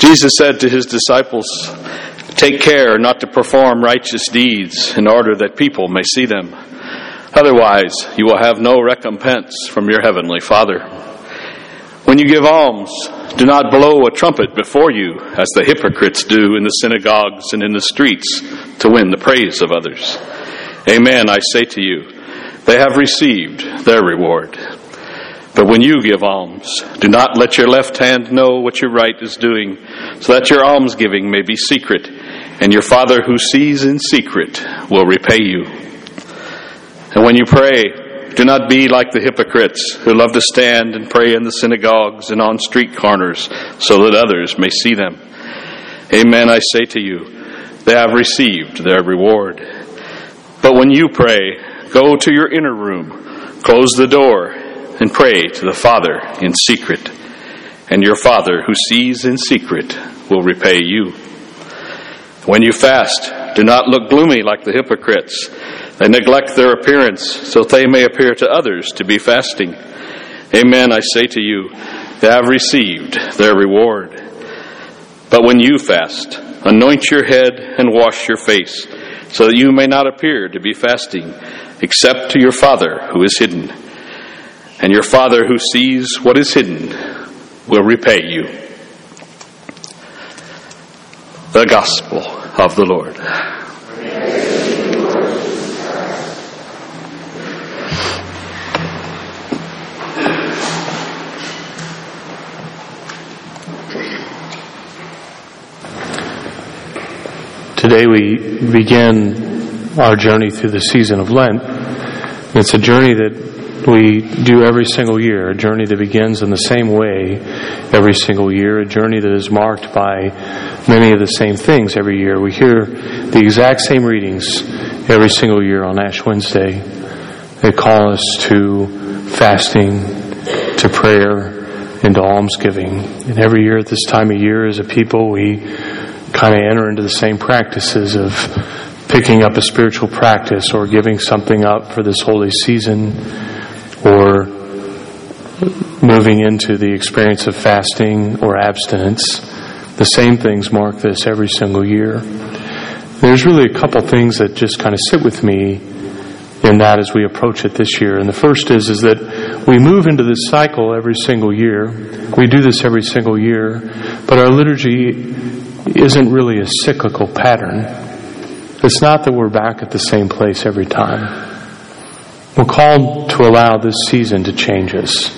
Jesus said to his disciples, "Take care not to perform righteous deeds in order that people may see them. Otherwise, you will have no recompense from your heavenly Father. When you give alms, do not blow a trumpet before you, as the hypocrites do in the synagogues and in the streets, to win the praise of others. Amen, I say to you, they have received their reward. But when you give alms, do not let your left hand know what your right is doing, so that your almsgiving may be secret, and your Father who sees in secret will repay you. And when you pray, do not be like the hypocrites who love to stand and pray in the synagogues and on street corners, so that others may see them. Amen, I say to you, they have received their reward. But when you pray, go to your inner room, close the door, and pray to the Father in secret. And your Father who sees in secret will repay you. When you fast, do not look gloomy like the hypocrites. They neglect their appearance so they may appear to others to be fasting. Amen, I say to you, they have received their reward. But when you fast, anoint your head and wash your face, so that you may not appear to be fasting, except to your Father who is hidden. And your Father who sees what is hidden will repay you." The Gospel of the Lord. Today we begin our journey through the season of Lent. It's a journey that we do every single year, a journey that begins in the same way every single year, a journey that is marked by many of the same things every year. We hear the exact same readings every single year on Ash Wednesday. They call us to fasting, to prayer, and to almsgiving. And every year at this time of year as a people, we kind of enter into the same practices of picking up a spiritual practice or giving something up for this holy season, or moving into the experience of fasting or abstinence. The same things mark this every single year. There's really a couple things that just kind of sit with me in that as we approach it this year. And the first is that we move into this cycle every single year. We do this every single year, but our liturgy isn't really a cyclical pattern. It's not that we're back at the same place every time. We're called to allow this season to change us.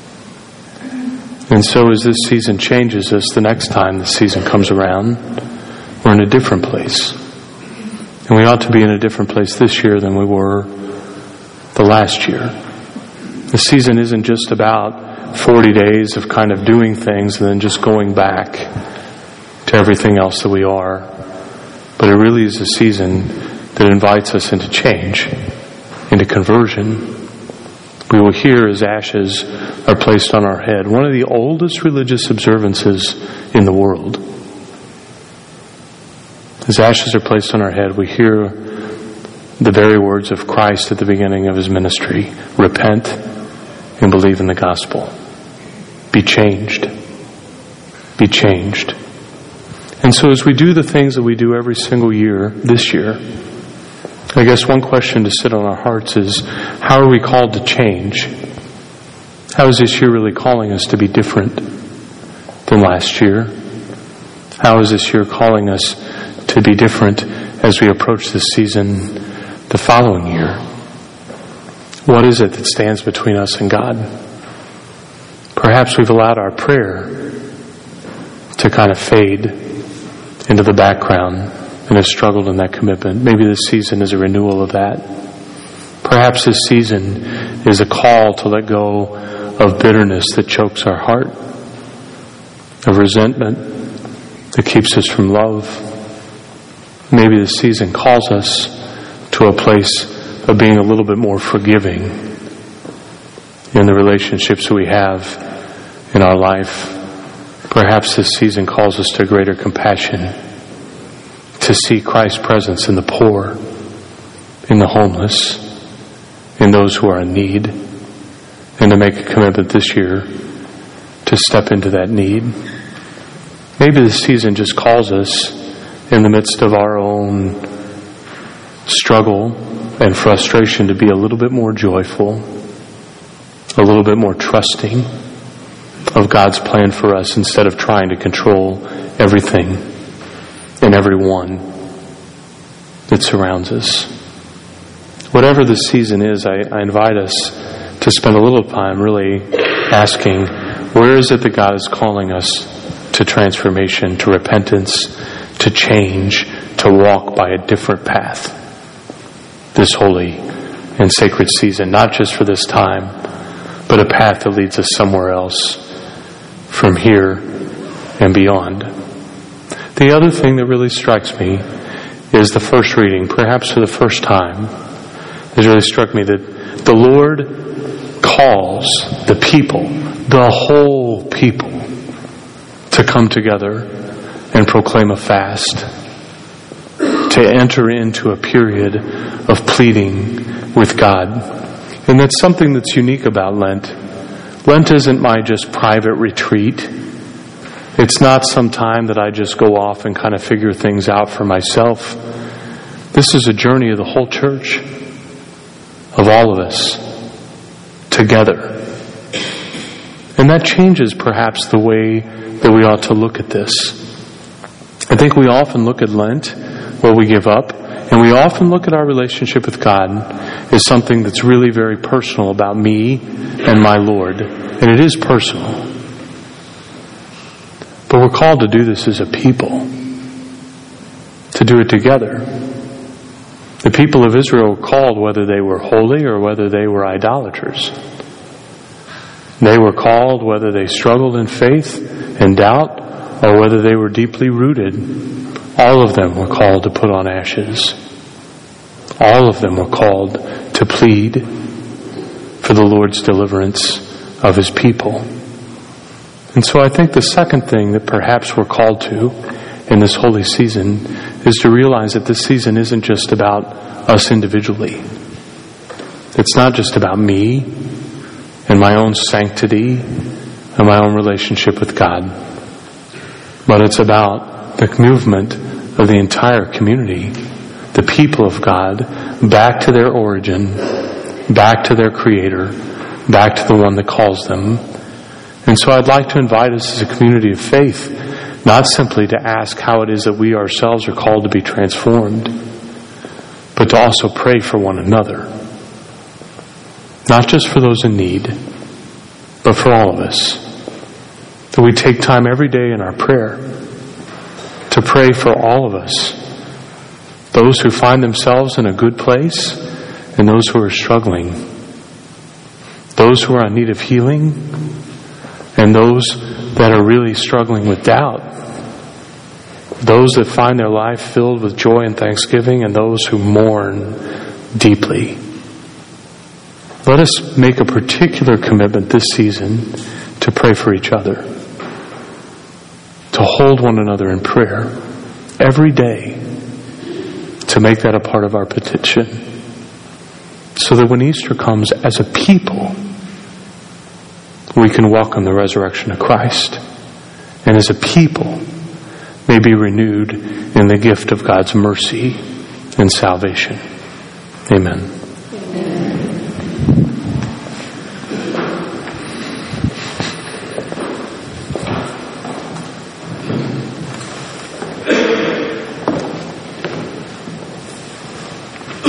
And so as this season changes us, the next time the season comes around, we're in a different place. And we ought to be in a different place this year than we were the last year. The season isn't just about 40 days of kind of doing things and then just going back to everything else that we are. But it really is a season that invites us into change, into conversion. We will hear as ashes are placed on our head, one of the oldest religious observances in the world. As ashes are placed on our head, we hear the very words of Christ at the beginning of his ministry: repent and believe in the gospel. Be changed. Be changed. And so as we do the things that we do every single year, this year, I guess one question to sit on our hearts is, how are we called to change? How is this year really calling us to be different than last year? How is this year calling us to be different as we approach this season the following year? What is it that stands between us and God? Perhaps we've allowed our prayer to kind of fade into the background and have struggled in that commitment. Maybe this season is a renewal of that. Perhaps this season is a call to let go of bitterness that chokes our heart, of resentment that keeps us from love. Maybe this season calls us to a place of being a little bit more forgiving in the relationships we have in our life. Perhaps this season calls us to greater compassion, to see Christ's presence in the poor, in the homeless, in those who are in need, and to make a commitment this year to step into that need. Maybe this season just calls us in the midst of our own struggle and frustration to be a little bit more joyful, a little bit more trusting of God's plan for us instead of trying to control everything and everyone that surrounds us. Whatever this season is, I invite us to spend a little time really asking, where is it that God is calling us to transformation, to repentance, to change, to walk by a different path this holy and sacred season, not just for this time, but a path that leads us somewhere else from here and beyond. The other thing that really strikes me is the first reading, perhaps for the first time. It really struck me that the Lord calls the people, the whole people, to come together and proclaim a fast, to enter into a period of pleading with God. And that's something that's unique about Lent. Lent isn't my just private retreat. It's not some time that I just go off and kind of figure things out for myself. This is a journey of the whole church, of all of us, together. And that changes perhaps the way that we ought to look at this. I think we often look at Lent, where we give up, and we often look at our relationship with God as something that's really very personal about me and my Lord. And it is personal. But we're called to do this as a people, to do it together. The people of Israel were called whether they were holy or whether they were idolaters. They were called whether they struggled in faith and doubt or whether they were deeply rooted. All of them were called to put on ashes. All of them were called to plead for the Lord's deliverance of His people. And so I think the second thing that perhaps we're called to in this holy season is to realize that this season isn't just about us individually. It's not just about me and my own sanctity and my own relationship with God, but it's about the movement of the entire community, the people of God, back to their origin, back to their Creator, back to the one that calls them. And so I'd like to invite us as a community of faith, not simply to ask how it is that we ourselves are called to be transformed, but to also pray for one another. Not just for those in need, but for all of us. That we take time every day in our prayer to pray for all of us. Those who find themselves in a good place and those who are struggling. Those who are in need of healing and those that are really struggling with doubt. Those that find their life filled with joy and thanksgiving and those who mourn deeply. Let us make a particular commitment this season to pray for each other, to hold one another in prayer every day, to make that a part of our petition, so that when Easter comes as a people, we can welcome the resurrection of Christ, and as a people may be renewed in the gift of God's mercy and salvation. Amen.